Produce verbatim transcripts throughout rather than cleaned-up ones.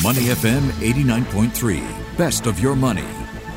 Money F M eighty-nine point three, best of your money.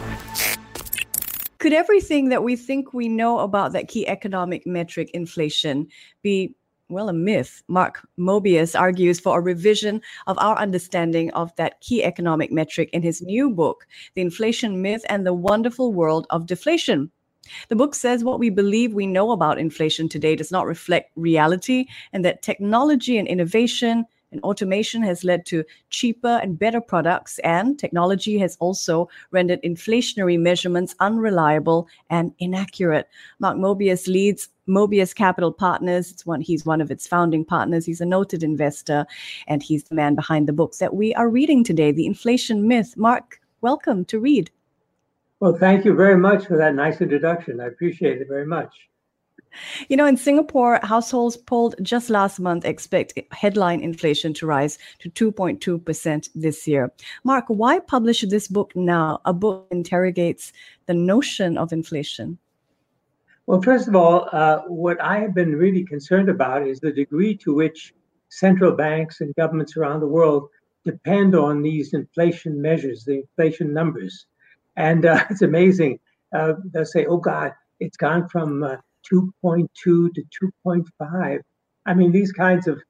Could everything that we think we know about that key economic metric, inflation, be, well, a myth? Mark Mobius argues for a revision of our understanding of that key economic metric in his new book, The Inflation Myth and the Wonderful World of Deflation. The book says what we believe we know about inflation today does not reflect reality, and that technology and innovation and automation has led to cheaper and better products, and technology has also rendered inflationary measurements unreliable and inaccurate. Mark Mobius leads Mobius Capital Partners. It's one, he's one of its founding partners. He's a noted investor, and he's the man behind the books that we are reading today, The Inflation Myth. Mark, welcome to Read. Well, thank you very much for that nice introduction. I appreciate it very much. You know, in Singapore, households polled just last month expect headline inflation to rise to two point two percent this year. Mark, why publish this book now? A book interrogates the notion of inflation. Well, first of all, uh, what I have been really concerned about is the degree to which central banks and governments around the world depend on these inflation measures, the inflation numbers. And uh, it's amazing. Uh, they'll say, oh, God, it's gone from uh, two point two to two point five. I mean, these kinds of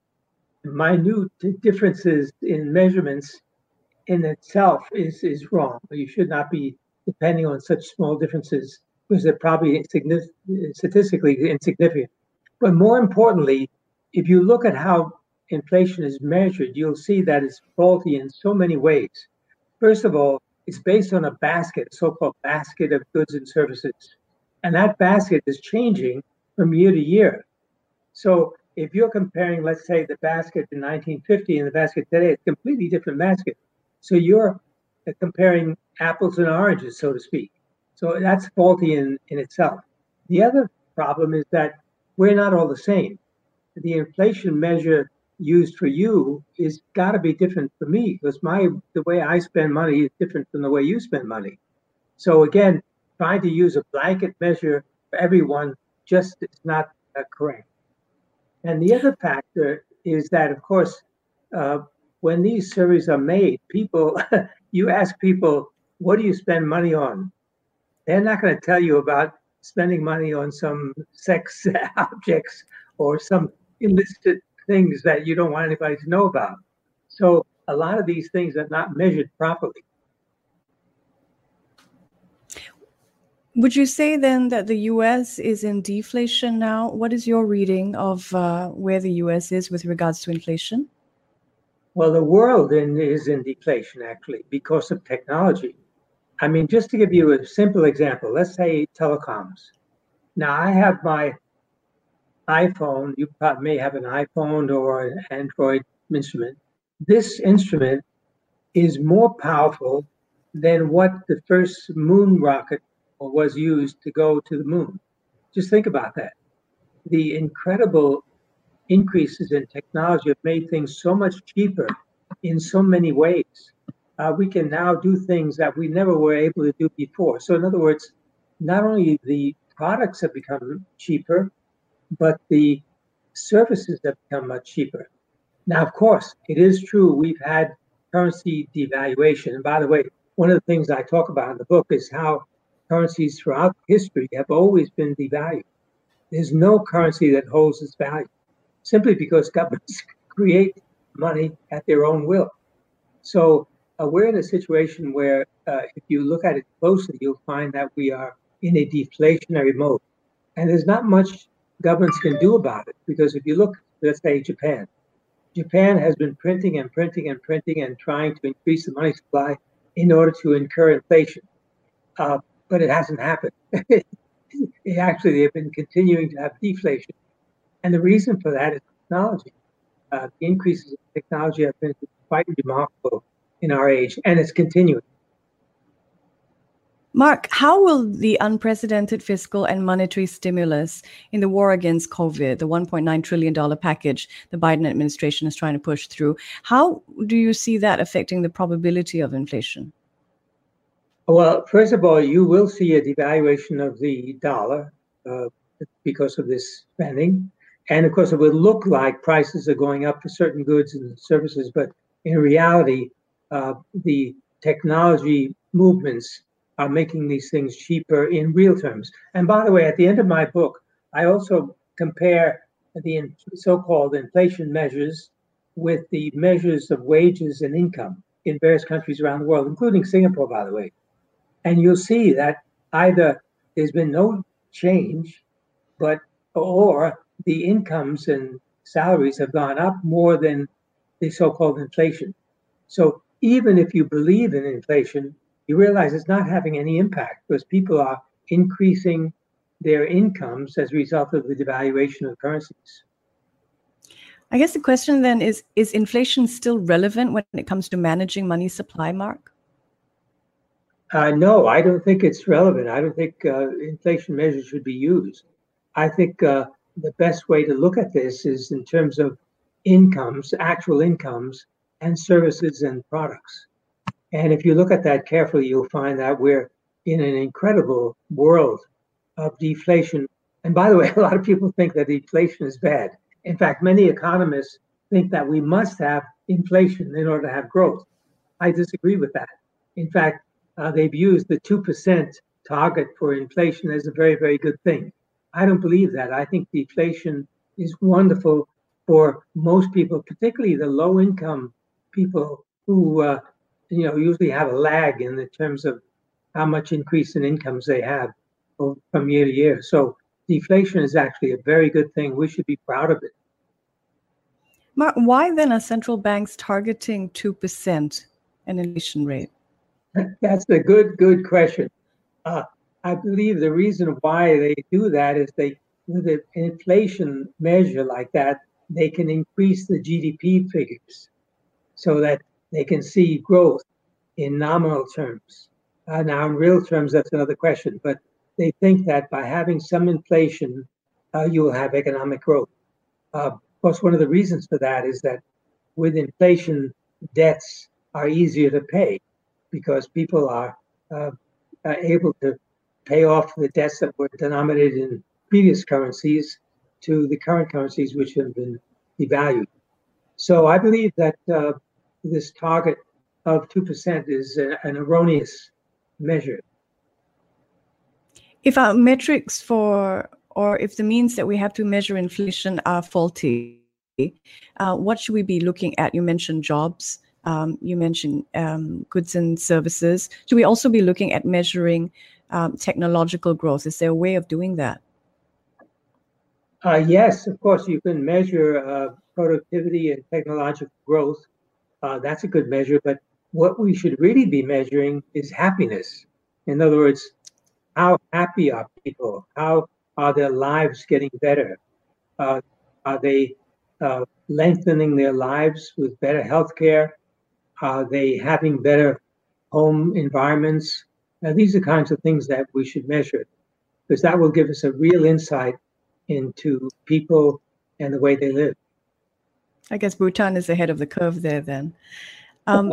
minute differences in measurements in itself is, is wrong. You should not be depending on such small differences because they're probably statistically insignificant. But more importantly, if you look at how inflation is measured, you'll see that it's faulty in so many ways. First of all, it's based on a basket, a so-called basket of goods and services. And that basket is changing from year to year. So if you're comparing, let's say, the basket in nineteen fifty and the basket today, it's a completely different basket. So you're comparing apples and oranges, so to speak. So that's faulty in, in itself. The other problem is that we're not all the same. The inflation measure used for you is got to be different for me because my the way I spend money is different from the way you spend money. So again, trying to use a blanket measure for everyone just is not uh, correct. And the other factor is that, of course, uh, when these surveys are made, people, you ask people, what do you spend money on? They're not going to tell you about spending money on some sex objects or some illicit things that you don't want anybody to know about. So a lot of these things are not measured properly. Would you say then that the U S is in deflation now? What is your reading of uh, where the U S is with regards to inflation? Well, the world in, is in deflation, actually, because of technology. I mean, just to give you a simple example, let's say telecoms. Now, I have my iPhone. You probably may have an iPhone or an Android instrument. This instrument is more powerful than what the first moon rocket was used to go to the moon. Just think about that. The incredible increases in technology have made things so much cheaper in so many ways. Uh, we can now do things that we never were able to do before. So in other words, not only the products have become cheaper, but the services have become much cheaper. Now, of course, it is true we've had currency devaluation. And by the way, one of the things I talk about in the book is how currencies throughout history have always been devalued. There's no currency that holds its value, simply because governments create money at their own will. So uh, we're in a situation where uh, if you look at it closely, you'll find that we are in a deflationary mode. And there's not much governments can do about it, because if you look, let's say Japan, Japan has been printing and printing and printing and trying to increase the money supply in order to incur inflation. Uh, but it hasn't happened. it actually, they've been continuing to have deflation. And the reason for that is technology. Uh, the increases in technology have been quite remarkable in our age, and it's continuing. Mark, how will the unprecedented fiscal and monetary stimulus in the war against COVID, the one point nine trillion dollars package the Biden administration is trying to push through, how do you see that affecting the probability of inflation? Well, first of all, you will see a devaluation of the dollar uh, because of this spending. And of course, it will look like prices are going up for certain goods and services, but in reality, uh, the technology movements are making these things cheaper in real terms. And by the way, at the end of my book, I also compare the in, so-called inflation measures with the measures of wages and income in various countries around the world, including Singapore, by the way. And you'll see that either there's been no change, but or the incomes and salaries have gone up more than the so-called inflation. So even if you believe in inflation, you realize it's not having any impact because people are increasing their incomes as a result of the devaluation of currencies. I guess the question then is, is inflation still relevant when it comes to managing money supply, Mark? Uh, no, I don't think it's relevant. I don't think uh, inflation measures should be used. I think uh, the best way to look at this is in terms of incomes, actual incomes, and services and products. And if you look at that carefully, you'll find that we're in an incredible world of deflation. And by the way, a lot of people think that deflation is bad. In fact, many economists think that we must have inflation in order to have growth. I disagree with that. In fact, uh, they've used the two percent target for inflation as a very, very good thing. I don't believe that. I think deflation is wonderful for most people, particularly the low-income people who uh, you know, usually have a lag in the terms of how much increase in incomes they have from year to year. So deflation is actually a very good thing. We should be proud of it. Mark, why then are central banks targeting two percent an inflation rate? That's a good, good question. Uh, I believe the reason why they do that is they, with an inflation measure like that, they can increase the G D P figures so that they can see growth in nominal terms. Uh, now, in real terms, that's another question. But they think that by having some inflation, uh, you will have economic growth. Uh, of course, one of the reasons for that is that with inflation, debts are easier to pay because people are, uh, are able to pay off the debts that were denominated in previous currencies to the current currencies which have been devalued. So I believe that uh, this target of two percent is a, an erroneous measure. If our metrics for, or if the means that we have to measure inflation are faulty, uh, what should we be looking at? You mentioned jobs, um, you mentioned um, goods and services. Should we also be looking at measuring um, technological growth? Is there a way of doing that? Uh, yes, of course, you can measure uh, productivity and technological growth. Uh, that's a good measure, but what we should really be measuring is happiness. In other words, how happy are people? How are their lives getting better? Uh, are they uh, lengthening their lives with better health care? Are they having better home environments? Now, these are kinds of things that we should measure because that will give us a real insight into people and the way they live. I guess Bhutan is ahead of the curve there then. Um,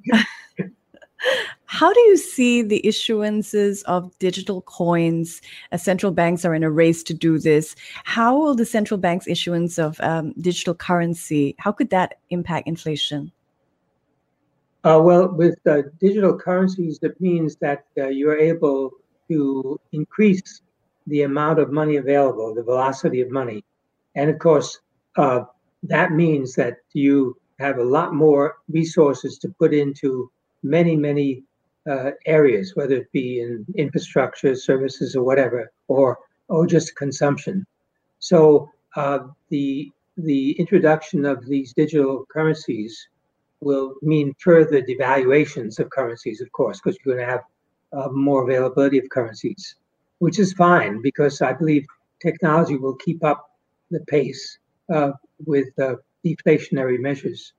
how do you see the issuances of digital coins as central banks are in a race to do this? How will the central bank's issuance of um, digital currency, how could that impact inflation? Uh, well, with uh, digital currencies, it means that uh, you're able to increase the amount of money available, the velocity of money. And of course, uh, that means that you have a lot more resources to put into many, many uh, areas, whether it be in infrastructure, services, or whatever, or or just consumption. So uh, the the introduction of these digital currencies will mean further devaluations of currencies, of course, because you're going to have uh, more availability of currencies, which is fine because I believe technology will keep up the pace uh, with uh, deflationary measures.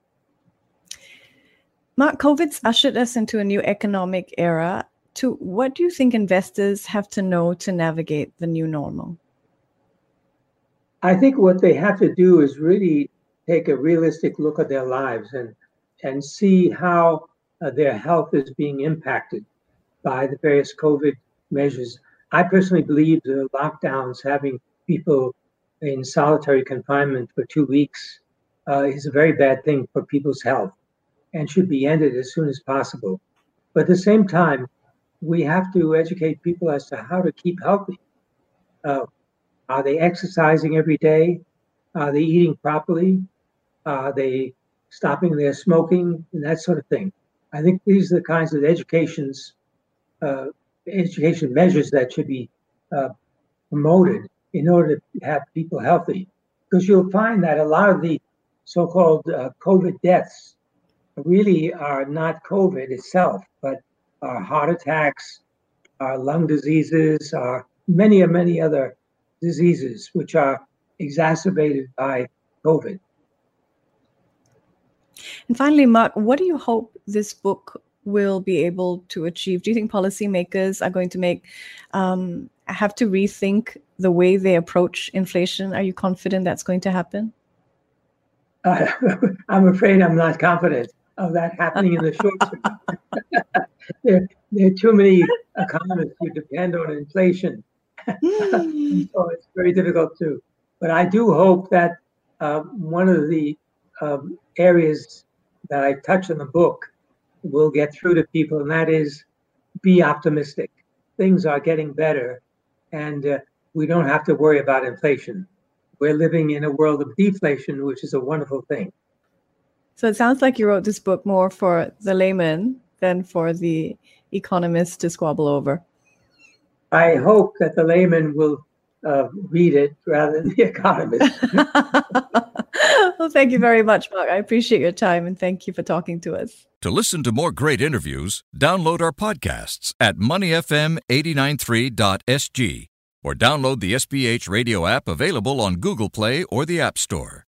Mark, COVID's ushered us into a new economic era. To what do you think investors have to know to navigate the new normal? I think what they have to do is really take a realistic look at their lives and and see how uh, their health is being impacted by the various COVID measures. I personally believe the lockdowns, having people in solitary confinement for two weeks, uh, is a very bad thing for people's health. and should be ended as soon as possible. But at the same time, we have to educate people as to how to keep healthy. Uh, are they exercising every day? Are they eating properly? Are they stopping their smoking and that sort of thing? I think these are the kinds of educations, uh, education measures that should be uh, promoted in order to have people healthy. Because you'll find that a lot of the so-called uh, COVID deaths really are not COVID itself, but are heart attacks, are lung diseases, are many, many other diseases which are exacerbated by COVID. And finally, Mark, what do you hope this book will be able to achieve? Do you think policymakers are going to make um, have to rethink the way they approach inflation? Are you confident that's going to happen? Uh, I'm afraid I'm not confident of that happening in the short term. there, there are too many economists who depend on inflation. So it's very difficult to. But I do hope that uh, one of the um, areas that I touch in the book will get through to people, and that is be optimistic. Things are getting better, and uh, we don't have to worry about inflation. We're living in a world of deflation, which is a wonderful thing. So it sounds like you wrote this book more for the layman than for the economist to squabble over. I hope that the layman will uh, read it rather than the economist. Well, thank you very much, Mark. I appreciate your time, and thank you for talking to us. To listen to more great interviews, download our podcasts at money f m eight nine three dot s g or download the S B H radio app available on Google Play or the App Store.